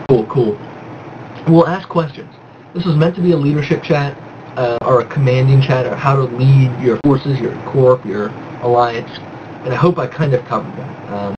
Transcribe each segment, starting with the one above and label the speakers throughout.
Speaker 1: Cool, cool. We'll ask questions. This was meant to be a leadership chat, or a commanding chat, or how to lead your forces, your corp, your alliance, and I hope I kind of covered that.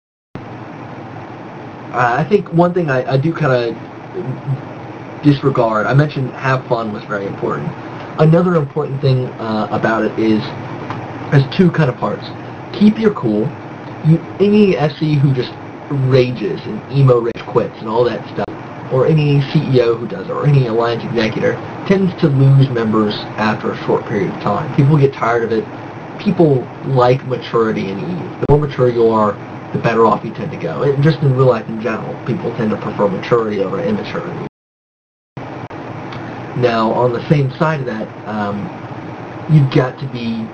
Speaker 1: I think one thing I do kind of disregard, I mentioned have fun was very important. Another important thing about it is there's two kind of parts. Keep your cool. Any SC who just rages and emo rage quits and all that stuff, or any CEO who does it, or any alliance executor, tends to lose members after a short period of time. People get tired of it. People like maturity and ease. The more mature you are, the better off you tend to go. And just in real life in general, people tend to prefer maturity over immaturity. Now, on the same side of that, you've got to be,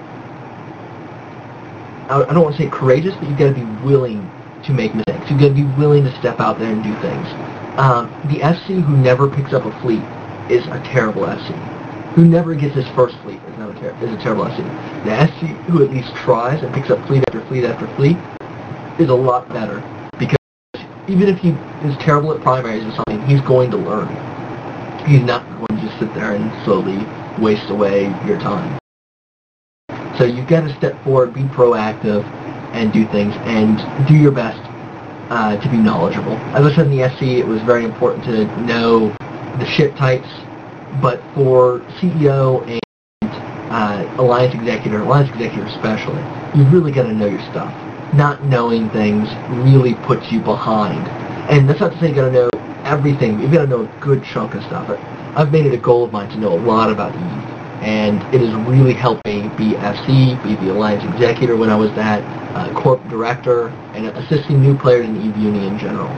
Speaker 1: I don't want to say courageous, but you've got to be willing to make mistakes. You've got to be willing to step out there and do things. The FC who never picks up a fleet is a terrible FC. Who never gets his first fleet is a terrible FC. The SC who at least tries and picks up fleet after fleet after fleet is a lot better, because even if he is terrible at primaries or something, he's going to learn. He's not going to just sit there and slowly waste away your time. So you've got to step forward, be proactive, and do things, and do your best to be knowledgeable. As I said in the SC, it was very important to know the ship types, but for CEO and alliance executor especially, you've really got to know your stuff. Not knowing things really puts you behind. And that's not to say you got to know everything. You've got to know a good chunk of stuff. I've made it a goal of mine to know a lot about EVE, and it has really helped me be FC, be the alliance executor when I was that, corp director, and assisting new players in EVE Uni in general.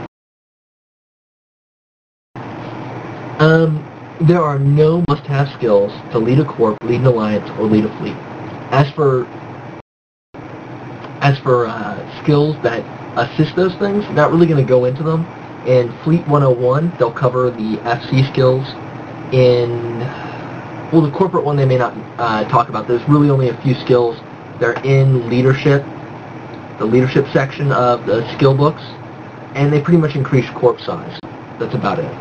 Speaker 1: There are no must-have skills to lead a corp, lead an alliance, or lead a fleet. As for skills that assist those things, not really going to go into them. In Fleet 101, they'll cover the FC skills. In, well, the corporate one they may not talk about. There's really only a few skills. They're in leadership, the leadership section of the skill books, and they pretty much increase corp size. That's about it.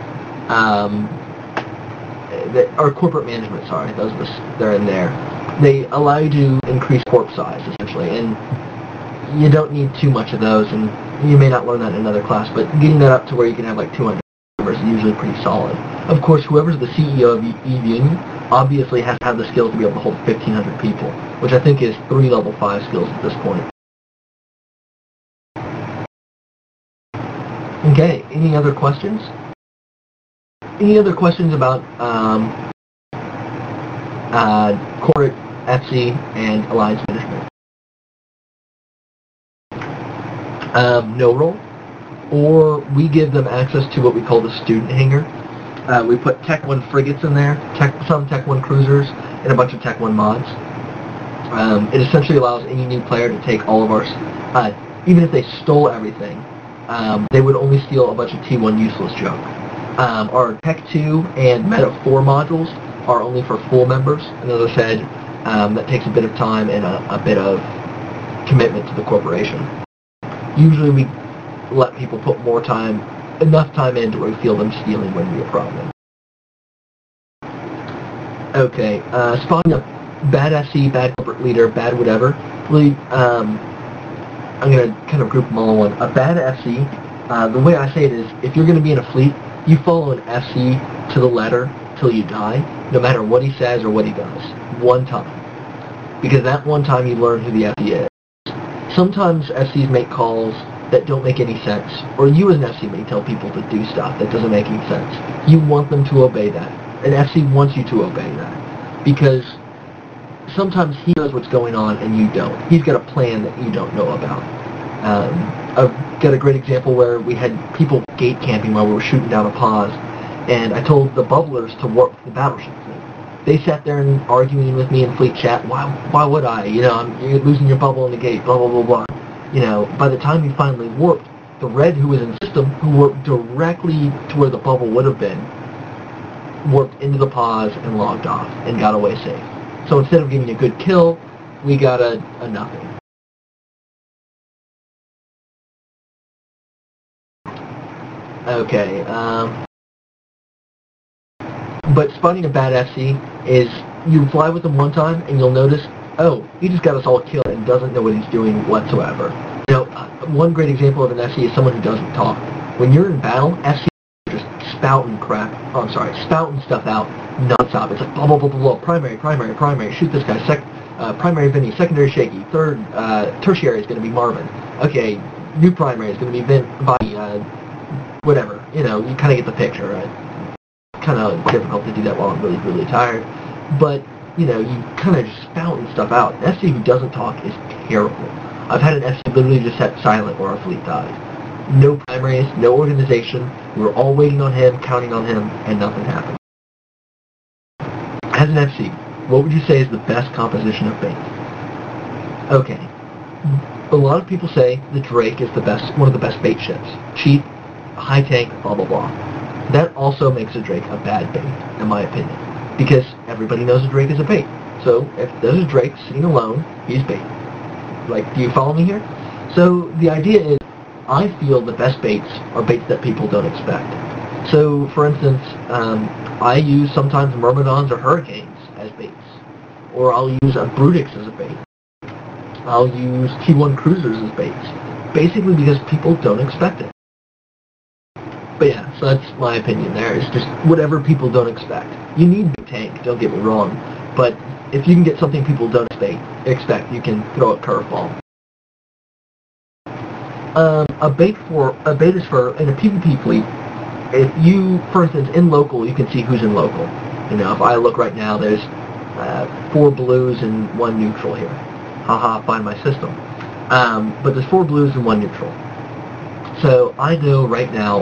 Speaker 1: Or corporate management, sorry, they're in there. They allow you to increase corp size, essentially, and you don't need too much of those, and you may not learn that in another class, but getting that up to where you can have like 200 members is usually pretty solid. Of course, whoever's the CEO of EVE Uni obviously has to have the skills to be able to hold 1,500 people, which I think is 3 level 5 skills at this point. Okay, any other questions? Any other questions about corporate FC and alliance management? No role, or we give them access to what we call the student hangar. We put Tech 1 frigates in there, some Tech 1 cruisers, and a bunch of Tech 1 mods. It essentially allows any new player to take all of our, even if they stole everything, they would only steal a bunch of T1 useless junk. Our Tech 2 and Meta 4 modules are only for full members, and as I said, that takes a bit of time and a bit of commitment to the corporation. Usually we let people put more time, enough time in to where we feel them stealing wouldn't be a problem. Okay, spawning up bad SC, bad corporate leader, bad whatever. Really, I'm going to kind of group them all in one. A bad FC, the way I say it is, if you're going to be in a fleet, you follow an FC to the letter till you die, no matter what he says or what he does. One time. Because that one time you learn who the FC is. Sometimes FCs make calls that don't make any sense, or you as an FC may tell people to do stuff that doesn't make any sense. You want them to obey that. An FC wants you to obey that. Because sometimes he knows what's going on and you don't. He's got a plan that you don't know about. I've got a great example where we had people gate camping while we were shooting down a pause, and I told the bubblers to warp the battleship. They sat there and arguing with me in fleet chat. Why would I? You know, you're losing your bubble in the gate. Blah blah blah blah. You know, by the time you finally warped, the red who was in the system, who warped directly to where the bubble would have been, warped into the pause and logged off and got away safe. So instead of getting a good kill, we got a nothing. Okay, but spawning a bad FC is you fly with him one time and you'll notice, oh, he just got us all killed and doesn't know what he's doing whatsoever. You know, one great example of an FC is someone who doesn't talk. When you're in battle, FC is just spouting spouting stuff out nonstop. It's like blah blah blah blah blah. Primary. Shoot this guy. Primary Vinny. Secondary Shaky. Third, tertiary is going to be Marvin. Okay, new primary is going to be Bobby. Whatever. You know, you kind of get the picture, right? Kind of difficult to do that while I'm really, really tired. But, you know, you kind of just spouting stuff out. An FC who doesn't talk is terrible. I've had an FC literally just set silent or our fleet died. No primaries, no organization. We were all waiting on him, counting on him, and nothing happened. As an FC, what would you say is the best composition of bait? Okay. A lot of people say the Drake is one of the best bait ships. Cheap, high tank, blah blah blah. That also makes a Drake a bad bait, in my opinion, because everybody knows a Drake is a bait. So if there's a Drake sitting alone, he's bait. Like, do you follow me here? So the idea is, I feel the best baits are baits that people don't expect. So, for instance, I use sometimes Myrmidons or Hurricanes as baits, or I'll use a Brutix as a bait. I'll use T1 Cruisers as baits, basically because people don't expect it. But yeah, so that's my opinion there. It's just whatever people don't expect. You need big tank, don't get me wrong, but if you can get something people don't expect, you can throw a curveball. A bait is for in a PvP fleet. If you, for instance, in local, you can see who's in local. You know, if I look right now, there's 4 blues and 1 neutral here. Haha, find my system. But there's 4 blues and 1 neutral. So I know right now.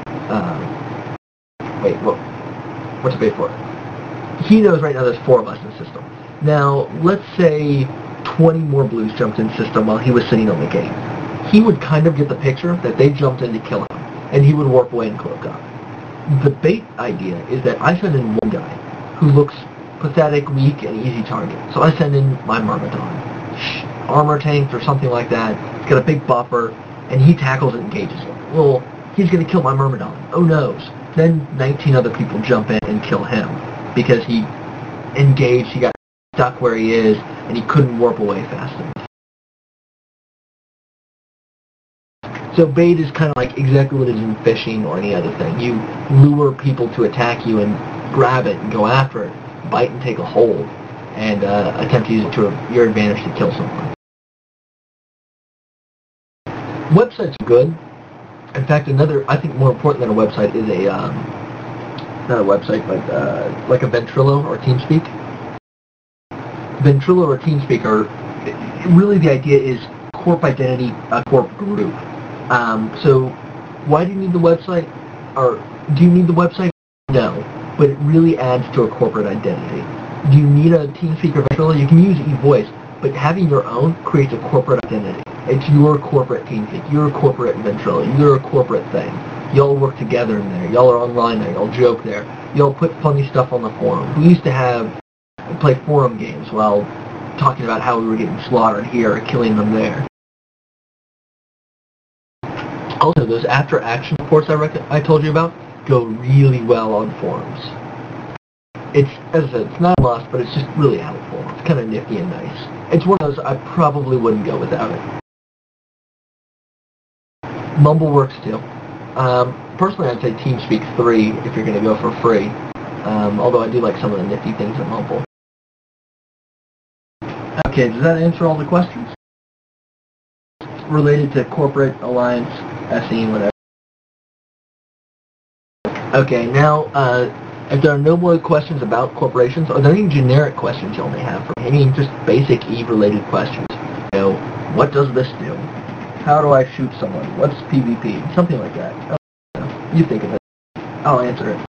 Speaker 1: What's a bait for? He knows right now there's 4 of us in the system. Now, let's say 20 more blues jumped in the system while he was sitting on the gate. He would kind of get the picture that they jumped in to kill him, and he would warp away and cloak up. The bait idea is that I send in one guy who looks pathetic, weak, and easy target. So I send in my Myrmidon, armor tanked or something like that. He's got a big buffer, and he tackles and engages him. Well, he's going to kill my Myrmidon. Oh no. Then 19 other people jump in and kill him because he engaged, he got stuck where he is, and he couldn't warp away fast enough. So bait is kind of like exactly what it is in fishing or any other thing. You lure people to attack you and grab it and go after it, bite and take a hold, and attempt to use it to your advantage to kill someone. Websites are good. In fact, I think more important than a website is not a website, but like a Ventrilo or TeamSpeak. Ventrilo or TeamSpeak are, really the idea is corp identity, a corp group. So why do you need the website? Or do you need the website? No, but it really adds to a corporate identity. Do you need a TeamSpeak or Ventrilo? You can use eVoice, but having your own creates a corporate identity. It's your corporate TeamSpeak, your corporate Ventrilo, you're a corporate thing. Y'all work together in there. Y'all are online there. Y'all joke there. Y'all put funny stuff on the forum. We used to play forum games while talking about how we were getting slaughtered here or killing them there. Also, those after-action reports I told you about go really well on forums. It's, as I said, it's not a must, but it's just really helpful. It's kind of nifty and nice. It's one of those I probably wouldn't go without it. Mumble works too. Personally, I'd say TeamSpeak 3 if you're going to go for free. Although I do like some of the nifty things at Mumble. Okay, does that answer all the questions? Related to corporate, alliance, SE, whatever. Okay, now, if there are no more questions about corporations, are there any generic questions y'all may have for me? Any just basic Eve-related questions? You know, what does this do? How do I shoot someone? What's PvP? Something like that. You think of it. I'll answer it.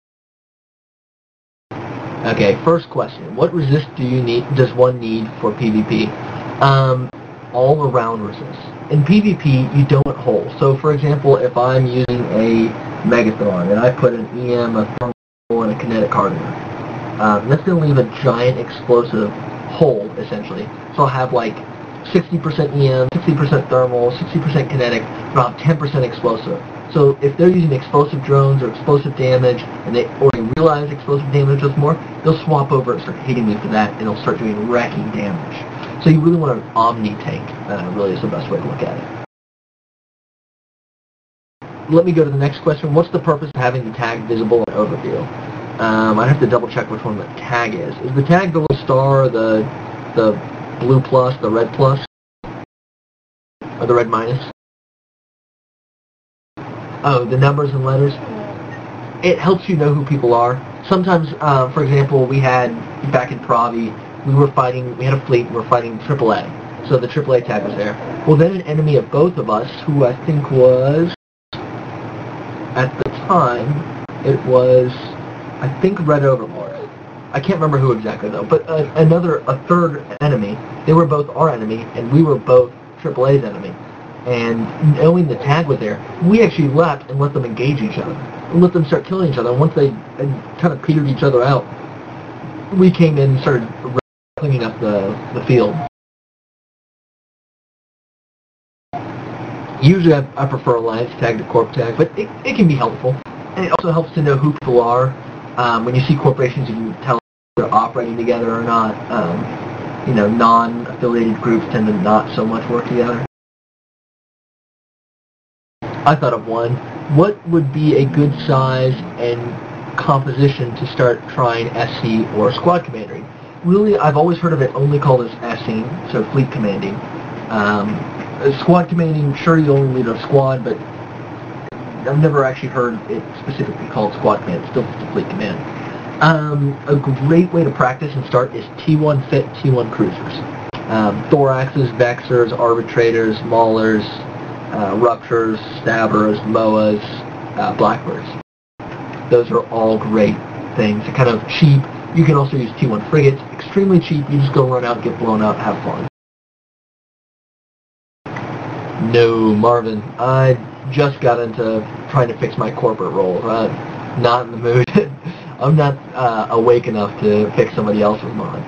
Speaker 1: Okay, first question. What resist does one need for PvP? All around resist. In PvP, you don't hold. So, for example, if I'm using a Megathron and I put an EM, a thermal, and a kinetic hardener, that's going to leave a giant explosive hole, essentially. So I'll have like 60% EM, 60% thermal, 60% kinetic, about 10% explosive. So if they're using explosive drones or explosive damage, and they already realize explosive damage does more, they'll swap over and start hitting me for that, and they'll start doing wrecking damage. So you really want an omni tank, really is the best way to look at it. Let me go to the next question. What's the purpose of having the tag visible in overview? I have to double check which one the tag is. Is the tag the little star, the blue plus, the red plus, or the red minus? Oh, the numbers and letters. It helps you know who people are. Sometimes, for example, we had, back in Pravi, we had a fleet, we were fighting AAA. So the AAA tag was there. Well, then an enemy of both of us, who I think was, at the time, it was, I think, Red Overlord. I can't remember who exactly, though. But a third enemy, they were both our enemy, and we were both AAA's enemy. And knowing the tag was there, we actually left and let them engage each other. And let them start killing each other. And once they kind of petered each other out, we came in and started cleaning up the field. Usually I prefer Alliance tag to Corp tag, but it can be helpful. And it also helps to know who people are. When you see corporations, you can tell if they're operating together or not. Non-affiliated groups tend to not so much work together. I thought of one. What would be a good size and composition to start trying SC or squad commanding? Really, I've always heard of it only called as SC, so fleet commanding. Squad commanding, sure, you only lead a squad, but I've never actually heard it specifically called squad command. It's still fleet command. A great way to practice and start is T1 fit T1 cruisers. Thoraxes, Vexers, Arbitrators, Maulers, Ruptures, Stabbers, Moas, Blackbirds. Those are all great things. They're kind of cheap. You can also use T1 frigates. Extremely cheap. You just go run out, get blown up, have fun. No, Marvin. I just got into trying to fix my corporate role. Not in the mood. I'm not awake enough to fix somebody else's mods.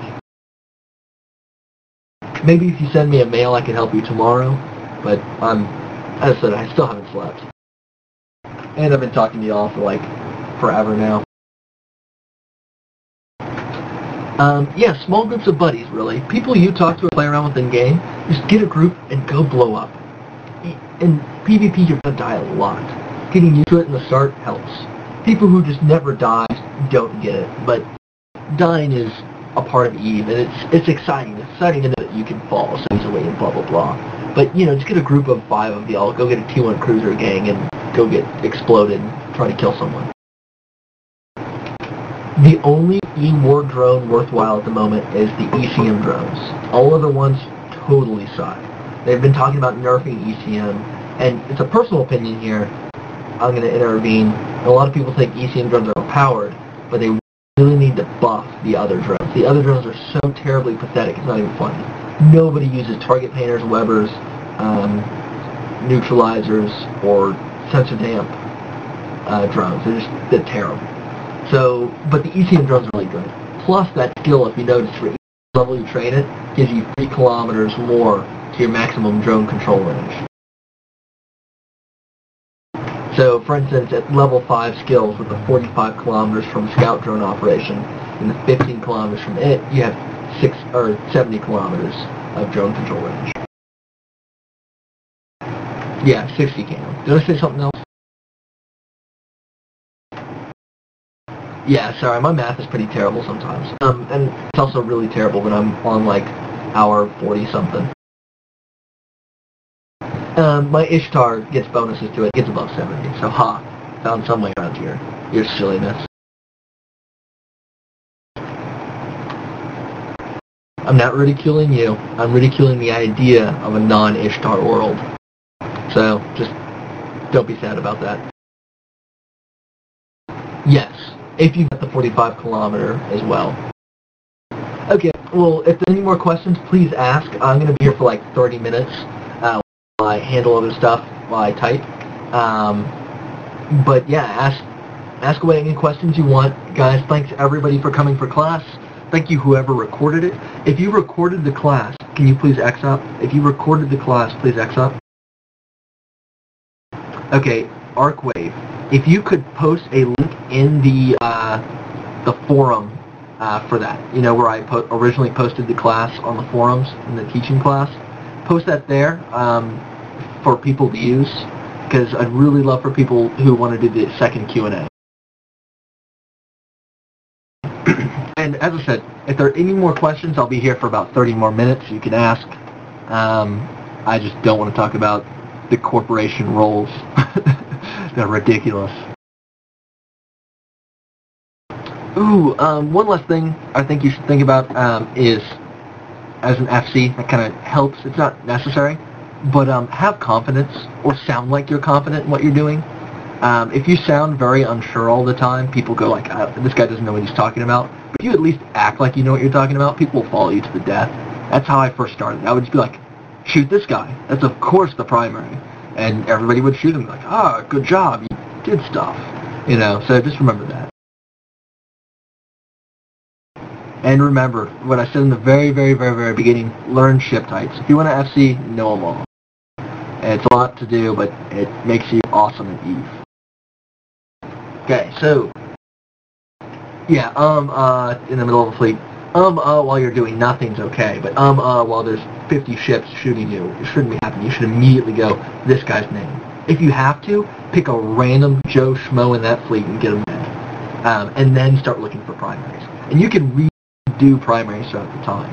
Speaker 1: Maybe if you send me a mail, I can help you tomorrow. But as I said, I still haven't slept. And I've been talking to y'all for like forever now. Yeah, small groups of buddies, really. People you talk to or play around with in game, just get a group and go blow up. In PvP, you're going to die a lot. Getting used to it in the start helps. People who just never die don't get it, but dying is a part of EVE, and it's exciting. It's exciting to know that you can fall so easily and blah, blah, blah. But, just get a group of 5 of y'all, go get a T1 cruiser gang, and go get exploded and try to kill someone. The only E-war drone worthwhile at the moment is the ECM drones. All other ones totally suck. They've been talking about nerfing ECM, and it's a personal opinion here. I'm going to intervene. A lot of people think ECM drones are overpowered, but they really need to buff the other drones. The other drones are so terribly pathetic, it's not even funny. Nobody uses target painters, Webbers, neutralizers, or sensor damp drones. They're terrible. So, but the ECM drone's really good. Plus that skill, if you notice, for each level you train it, gives you 3 kilometers more to your maximum drone control range. So, for instance, at level 5 skills, with the 45 kilometers from scout drone operation and the 15 kilometers from it, you have 70 kilometers of drone control range. Yeah, 60 cam. Did I say something else? Yeah, sorry, my math is pretty terrible sometimes. And it's also really terrible when I'm on like hour 40-something. My Ishtar gets bonuses to it, gets above 70, so found some way around your silliness. I'm not ridiculing you, I'm ridiculing the idea of a non-Ishtar world. So, just don't be sad about that. Yes, if you get the 45 kilometer as well. Okay, well, if there's any more questions, please ask. I'm going to be here for like 30 minutes while I handle other stuff, while I type. But yeah, ask away any questions you want. Guys, thanks everybody for coming for class. Thank you whoever recorded it. If you recorded the class, can you please X up? If you recorded the class, please X up. Okay, Arcwave, if you could post a link in the forum for that, where I originally posted the class on the forums in the teaching class, post that there for people to use, because I'd really love for people who want to do the second Q&A. And as I said, if there are any more questions, I'll be here for about 30 more minutes. You can ask. I just don't want to talk about the corporation roles. They're ridiculous. Ooh, one last thing I think you should think about is, as an FC, that kind of helps. It's not necessary, but have confidence, or sound like you're confident in what you're doing. If you sound very unsure all the time, people go like, this guy doesn't know what he's talking about. But if you at least act like you know what you're talking about, people will follow you to the death. That's how I first started. I would just be like, shoot this guy. That's of course the primary. And everybody would shoot him like, good job, you did stuff. So just remember that. And remember, what I said in the very, very, very, very beginning, learn ship types. If you want to FC, know them all. And it's a lot to do, but it makes you awesome at EVE. Okay, so, yeah, in the middle of a fleet, while you're doing nothing's okay, but while there's 50 ships shooting you, it shouldn't be happening. You should immediately go, this guy's name. If you have to, pick a random Joe Schmo in that fleet and get him dead. And then start looking for primaries. And you can redo primaries throughout the time.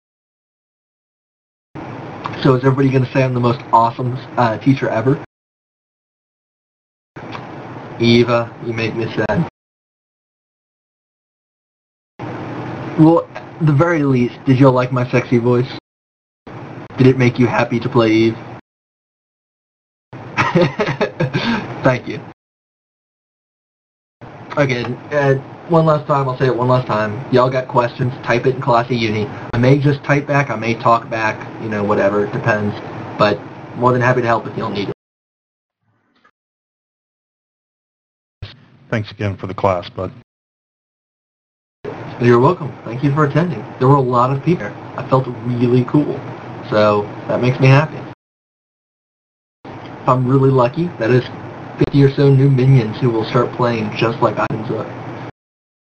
Speaker 1: So is everybody going to say I'm the most awesome teacher ever? Eva, you make me sad. Well, at the very least, did you like my sexy voice? Did it make you happy to play Eve? Thank you. Okay, one last time, I'll say it one last time. Y'all got questions, type it in Classy Uni. I may just type back, I may talk back, whatever, it depends. But more than happy to help if y'all need it.
Speaker 2: Thanks again for the class, bud.
Speaker 1: You're welcome. Thank you for attending. There were a lot of people there. I felt really cool. So that makes me happy. If I'm really lucky, that is 50 or so new minions who will start playing just like I do.